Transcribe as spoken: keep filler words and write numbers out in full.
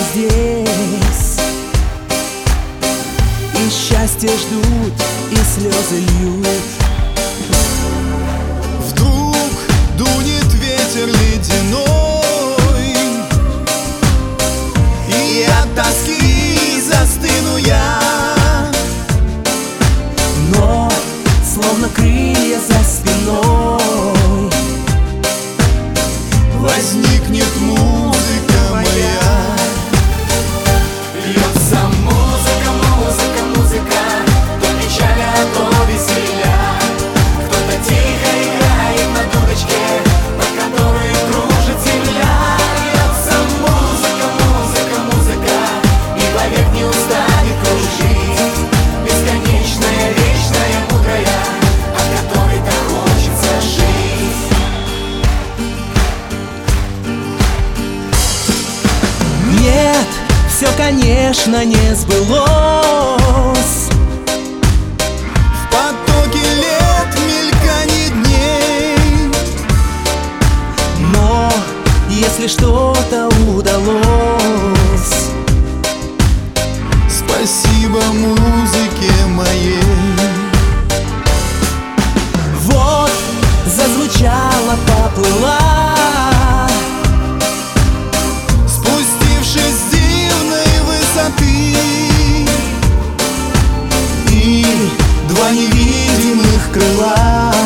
здесь, и счастье ждут, и слезы льют. Вдруг дунет ветер ледяной, и от тоски застыну я. Но словно крылья за спиной возникнет музыка моя. Льется музыка, музыка, музыка, то печаля, то веселья. Кто-то тихо играет на дудочке, под которой кружит земля. Льется музыка, музыка, музыка, и вовек не устанет кружить. Бесконечная, вечная, мудрая, от которой так хочется жить. нет, все, конечно, не сбылось. В потоке лет мельканье дней, Но если что-то удалось, спасибо музыке моей. вот зазвучала, поплыла, Спустившись с дивной высоты, и два невидимых крыла